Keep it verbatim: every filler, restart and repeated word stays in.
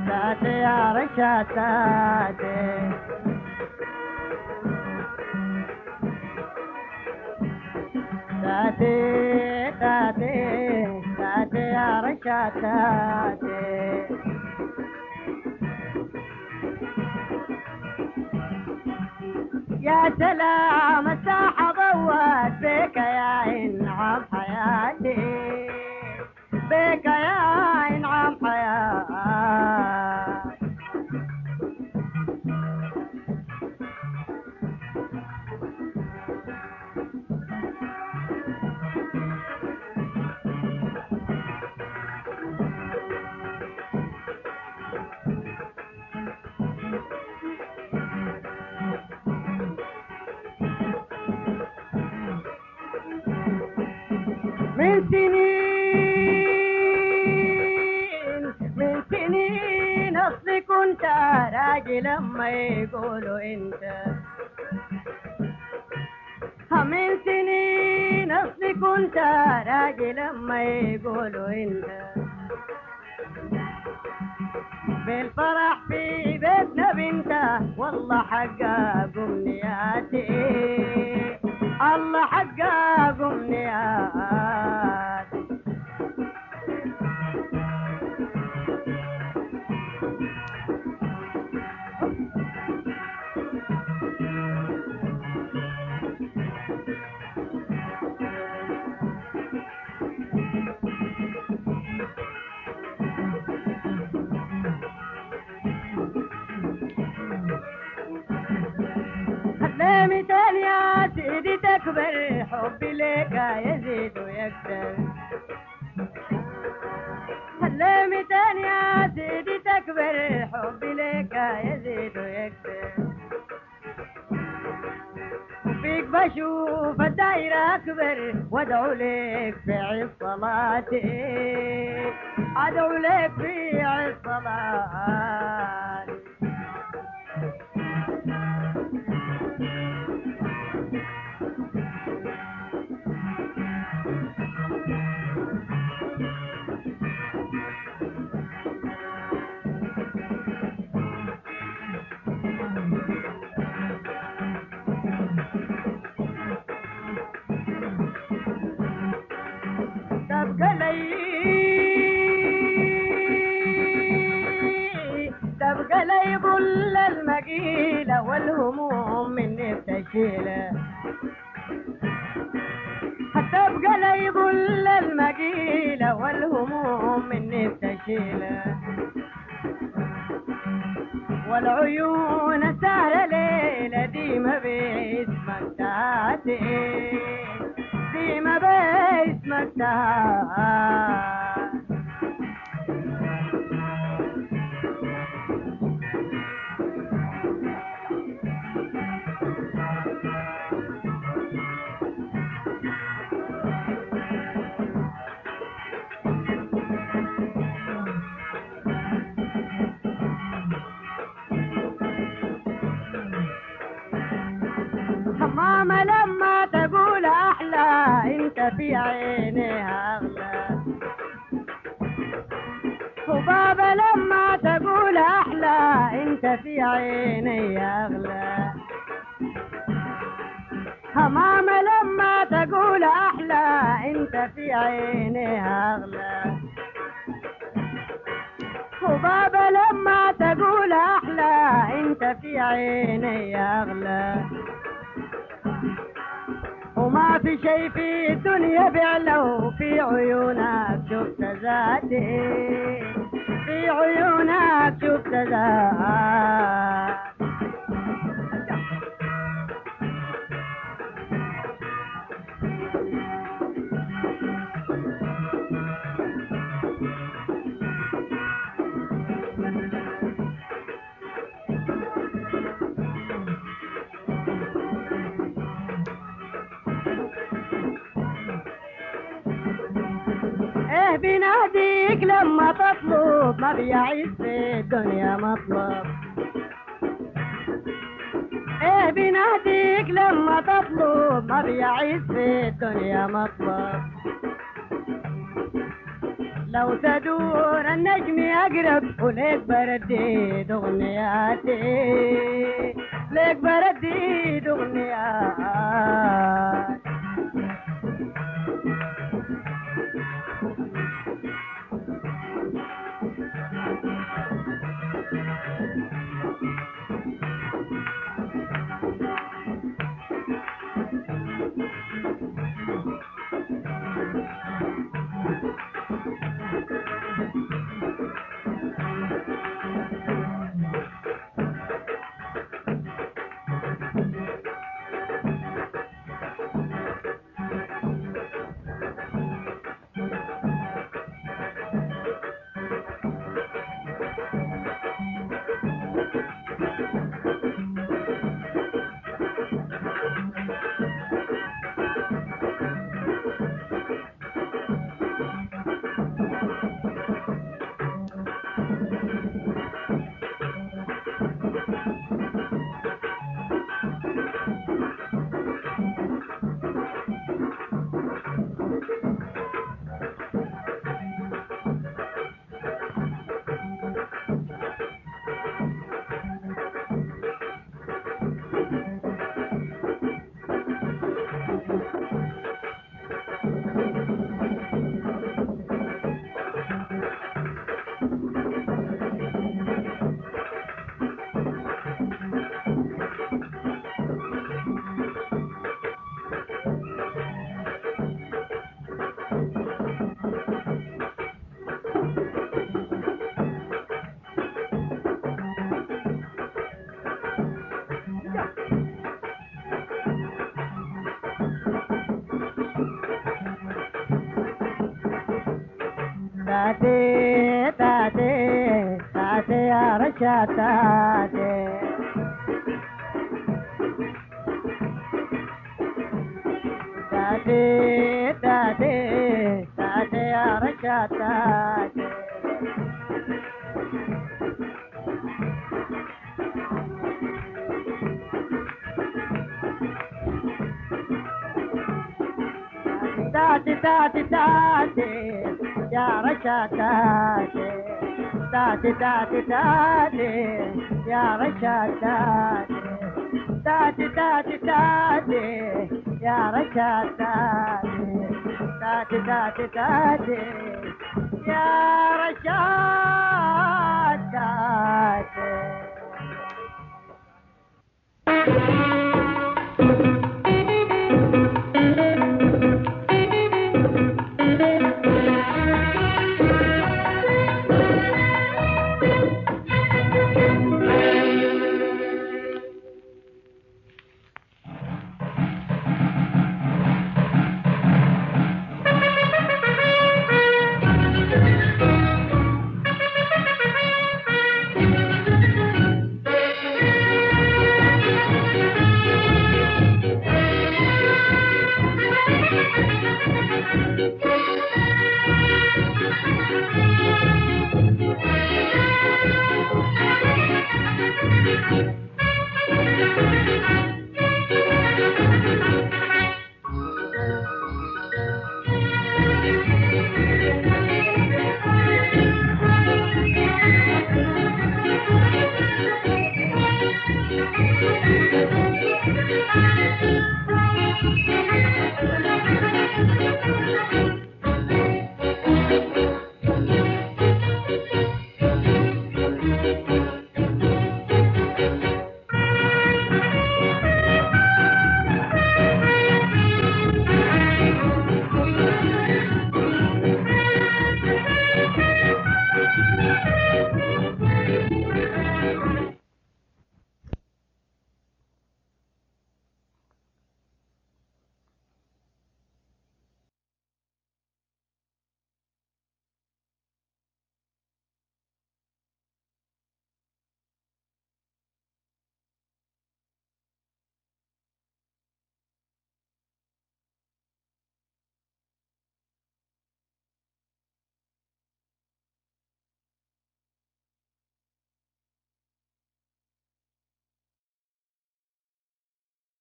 ساتي يا رشاد ساتي ساتي ساتي ساتي يا رشاد ساتي يا سلام الساحة ضوت بك يا انعم حياتي بك يا انعم حياتي من سنين من سنين اصلي كنت راجل لما يقولوا انت من سنين اصلي كنت راجل لما يقولوا انت بالفرح في بيتنا بنت والله حقق امنياتي الله حقق امنياتي خليني تاني يا سيدي تكبر حبي لك يزيد ويكتر خليني تاني يا سيدي تكبر حبي لك يزيد ويكتر فيك بشوف الدايرة أكبر وادعو لك في عز صلاتي ادعو لك في عز صلاتي تبقى لي تبقى لي ظل المقيلة والهموم مني بتشيله تبقى لي ظل المقيلة والهموم مني بتشيله والعيون سهرة ليلة ديما باسمك تاتي ديما باسمك تاتي ماما لما تقول احلى انت في عينيها اغلى وبابا لما تقول احلى انت في عيني اغلى ماما لما تقول احلى انت في عينيها اغلى وبابا لما تقول احلى انت في عيني اغلى وما في شي في الدنيا بيعلو في عيونك شفت ذاتي في عيونك شفت ذاتي ايه بناديك لما تطلب ما بيعيش في الدنيا مطلب ايه بناديك لما تطلب ما بيعيش في الدنيا مطلب لو تدور النجم أقرب وليك برديد أغنياتي ليك برديد أغنيات تاتي تاتي تاتي يا رشا تاتي تاتي تاتي تاتي يا رشا تاتي تاتي تاتي تاتي يا رشا تاتي تاتي تاتي تاتي يا رشا تاتي تاتي تاتي تاتي يا رشا تاتي تاتي تاتي تاتي يا